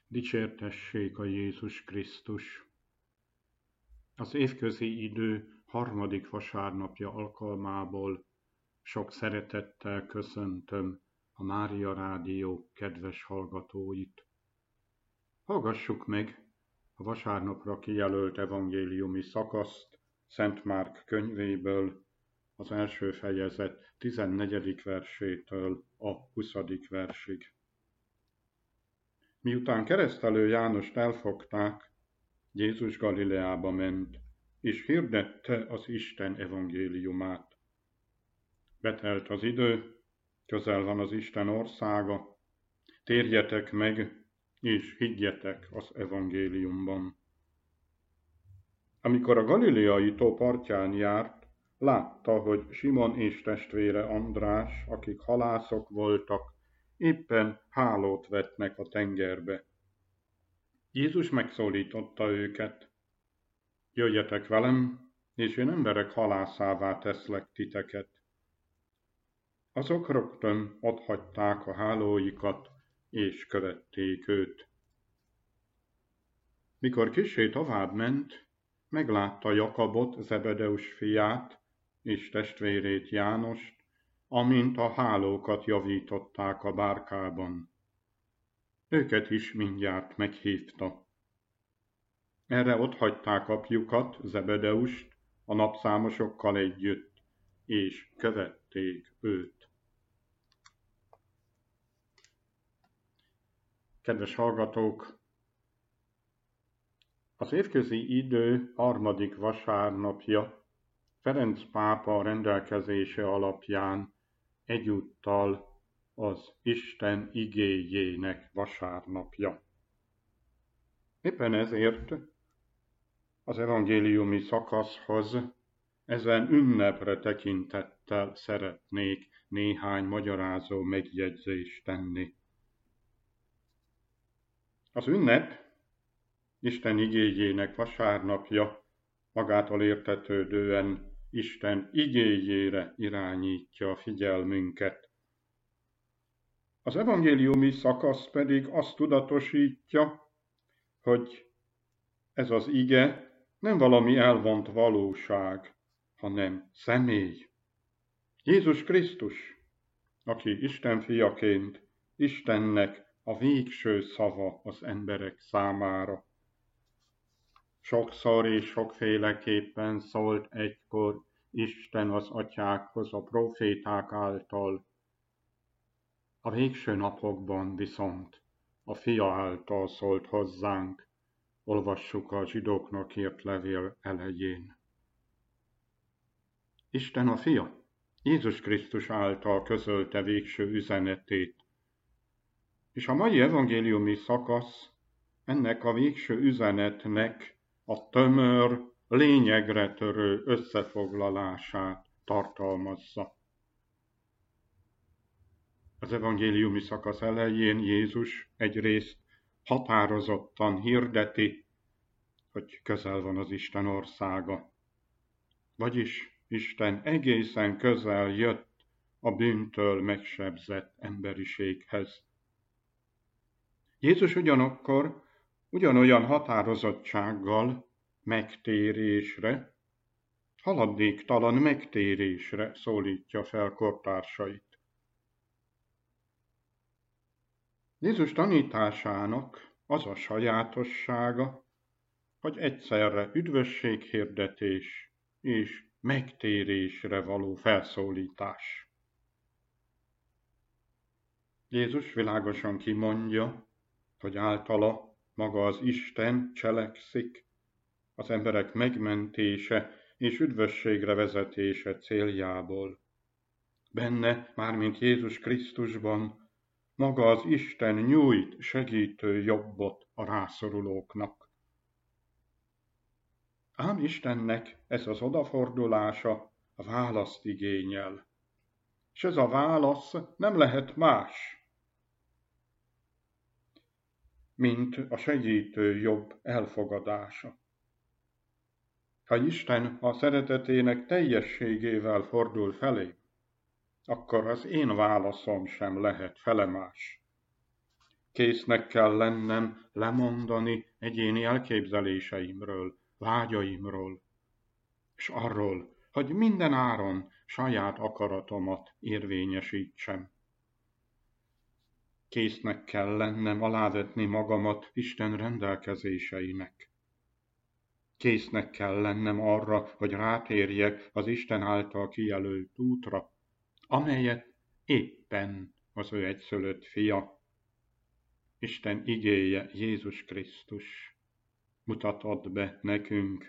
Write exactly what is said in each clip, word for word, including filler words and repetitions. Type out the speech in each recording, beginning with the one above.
Dicsértessék a Jézus Krisztus! Az évközi idő harmadik vasárnapja alkalmából sok szeretettel köszöntöm a Mária Rádió kedves hallgatóit. Hallgassuk meg a vasárnapra kijelölt evangéliumi szakaszt Szent Márk könyvéből, az első fejezet tizennegyedik versétől a huszadik versig. Miután keresztelő Jánost elfogták, Jézus Galileába ment, és hirdette az Isten evangéliumát. Betelt az idő, közel van az Isten országa, térjetek meg, és higgyetek az evangéliumban. Amikor a galileai tó partján járt, látta, hogy Simon és testvére András, akik halászok voltak, éppen hálót vetnek a tengerbe. Jézus megszólította őket: Jöjjetek velem, és én emberek halászává teszlek titeket. Azok rögtön otthagyták a hálóikat, és követték őt. Mikor kissé tovább ment, meglátta Jakabot, Zebedeus fiát, és testvérét Jánost, amint a hálókat javították a bárkában. Őket is mindjárt meghívta. Erre otthagyták apjukat, Zebedeust, a napszámosokkal együtt, és követték őt. Kedves hallgatók! Az évközi idő harmadik vasárnapja Ferenc pápa rendelkezése alapján egyúttal az Isten igéjének vasárnapja. Éppen ezért az evangéliumi szakaszhoz ezen ünnepre tekintettel szeretnék néhány magyarázó megjegyzést tenni. Az ünnep Isten igéjének vasárnapja magától értetődően Isten igéjére irányítja a figyelmünket. Az evangéliumi szakasz pedig azt tudatosítja, hogy ez az ige nem valami elvont valóság, hanem személy. Jézus Krisztus, aki Isten fiaként, Istennek a végső szava az emberek számára. Sokszor és sokféleképpen szólt egykor Isten az atyákhoz a próféták által, a végső napokban viszont a Fia által szólt hozzánk, olvassuk a zsidóknak írt levél elején. Isten a Fia, Jézus Krisztus által közölte végső üzenetét, és a mai evangéliumi szakasz ennek a végső üzenetnek a tömör, lényegre törő összefoglalását tartalmazza. Az evangéliumi szakasz elején Jézus egyrészt határozottan hirdeti, hogy közel van az Isten országa. Vagyis Isten egészen közel jött a bűntől megsebzett emberiséghez. Jézus ugyanakkor ugyanolyan határozottsággal megtérésre, haladéktalan megtérésre szólítja fel kortársait. Jézus tanításának az a sajátossága, hogy egyszerre üdvösséghirdetés és megtérésre való felszólítás. Jézus világosan kimondja, hogy általa maga az Isten cselekszik, az emberek megmentése és üdvösségre vezetése céljából. Benne, mármint Jézus Krisztusban, maga az Isten nyújt segítő jobbot a rászorulóknak. Ám Istennek ez az odafordulása a választ igényel, és ez a válasz nem lehet más, mint a segítő jobb elfogadása. Ha Isten a szeretetének teljességével fordul felé, akkor az én válaszom sem lehet felemás. Késznek kell lennem lemondani egyéni elképzeléseimről, vágyaimról, és arról, hogy minden áron saját akaratomat érvényesítsem. Késznek kell lennem alávetni magamat Isten rendelkezéseinek. Késznek kell lennem arra, hogy rátérjek az Isten által kijelölt útra, amelyet éppen az ő egyszülött fia, Isten igéje Jézus Krisztus mutatott be nekünk.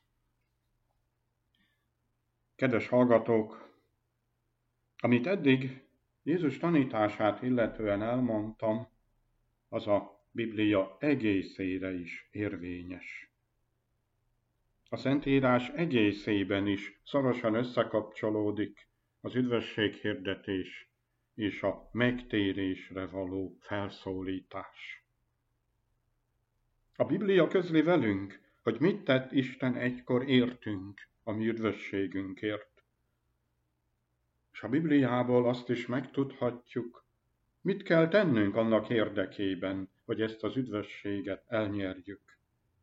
Kedves hallgatók, amit eddig Jézus tanítását illetően elmondtam, az a Biblia egészére is érvényes. A Szentírás egészében is szorosan összekapcsolódik az üdvösséghirdetés és a megtérésre való felszólítás. A Biblia közli velünk, hogy mit tett Isten egykor értünk, a mi üdvösségünkért. És a Bibliából azt is megtudhatjuk, mit kell tennünk annak érdekében, hogy ezt az üdvösséget elnyerjük.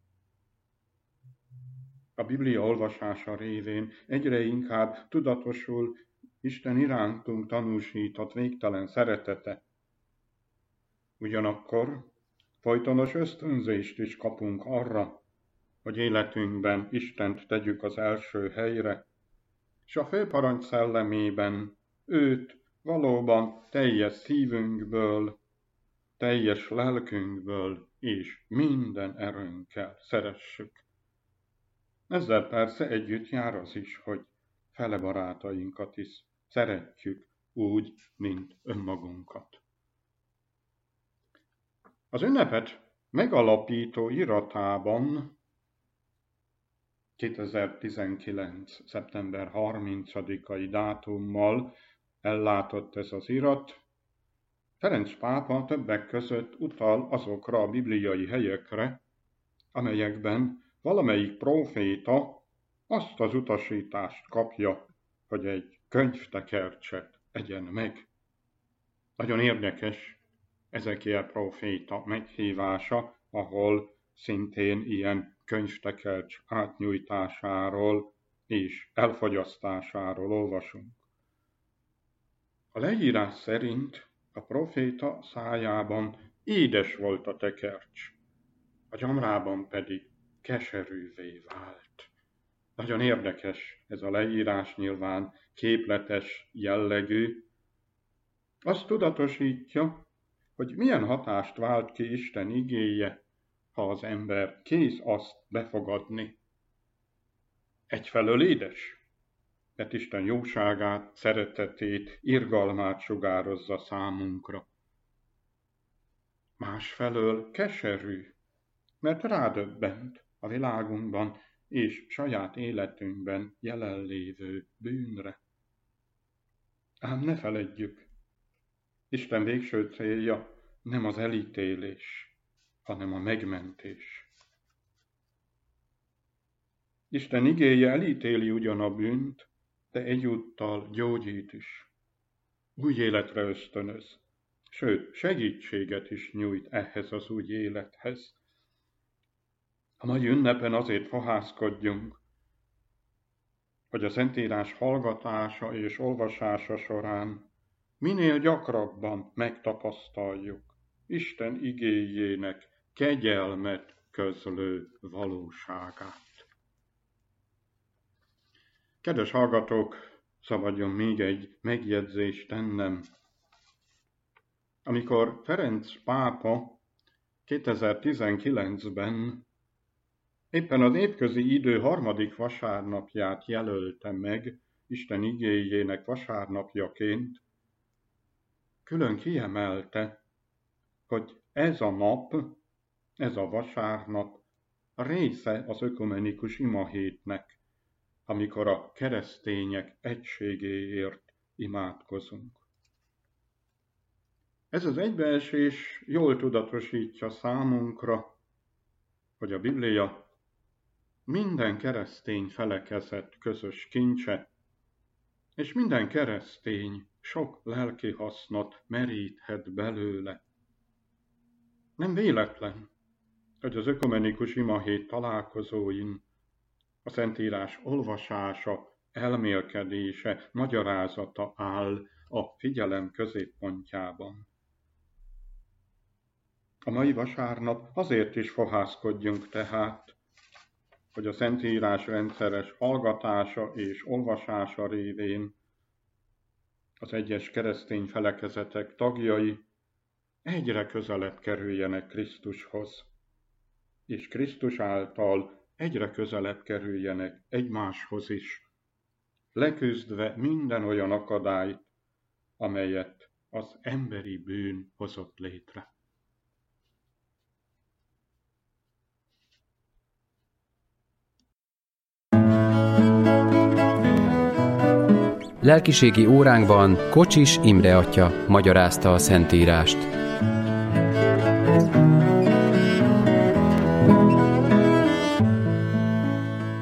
A Biblia olvasása révén egyre inkább tudatosul Isten irántunk tanúsított végtelen szeretete. Ugyanakkor folytonos ösztönzést is kapunk arra, hogy életünkben Istent tegyük az első helyre, és a főparancs szellemében őt valóban teljes szívünkből, teljes lelkünkből és minden erőnkkel szeressük. Ezzel persze együtt jár az is, hogy fele barátainkat is szeretjük úgy, mint önmagunkat. Az ünnepet megalapító iratában kétezer-tizenkilenc. szeptember harmincadikai dátummal ellátott ez az irat. Ferenc pápa többek között utal azokra a bibliai helyekre, amelyekben valamelyik próféta azt az utasítást kapja, hogy egy könyvtekercset egyen meg. Nagyon érdekes Ezekiel próféta meghívása, ahol szintén ilyen könyvtekercs átnyújtásáról és elfogyasztásáról olvasunk. A leírás szerint a próféta szájában édes volt a tekercs, a gyomrában pedig keserűvé vált. Nagyon érdekes ez a leírás, nyilván képletes jellegű. Azt tudatosítja, hogy milyen hatást vált ki Isten igéje, ha az ember kész azt befogadni. Egyfelől édes, mert Isten jóságát, szeretetét, irgalmát sugározza számunkra. Másfelől keserű, mert rádöbbent a világunkban és saját életünkben jelenlévő bűnre. Ám ne feledjük, Isten végső célja nem az elítélés, hanem a megmentés. Isten igéje elítéli ugyan a bűnt, de egyúttal gyógyít is. Új életre ösztönöz, sőt, segítséget is nyújt ehhez az új élethez. A mai ünnepen azért fohászkodjunk, hogy a Szentírás hallgatása és olvasása során minél gyakrabban megtapasztaljuk Isten igéjének kegyelmet közlő valóságát. Kedves hallgatók, szabadjon még egy megjegyzést tennem. Amikor Ferenc pápa kétezer-tizenkilencben éppen az évközi idő harmadik vasárnapját jelölte meg Isten igéjének vasárnapjaként, külön kiemelte, hogy ez a nap, ez a vasárnap része az ökumenikus imahétnek, amikor a keresztények egységéért imádkozunk. Ez az egybeesés jól tudatosítja számunkra, hogy a Biblia minden keresztény felekezet közös kincse, és minden keresztény sok lelki hasznot meríthet belőle. Nem véletlen, hogy az ökumenikus imahét találkozóin a Szentírás olvasása, elmélkedése, magyarázata áll a figyelem középpontjában. A mai vasárnap azért is fohászkodjunk tehát, hogy a Szentírás rendszeres hallgatása és olvasása révén az egyes keresztény felekezetek tagjai egyre közelebb kerüljenek Krisztushoz, és Krisztus által egyre közelebb kerüljenek egymáshoz is, leküzdve minden olyan akadályt, amelyet az emberi bűn hozott létre. Lelkiségi óránkban Kocsis Imre atya magyarázta a Szentírást.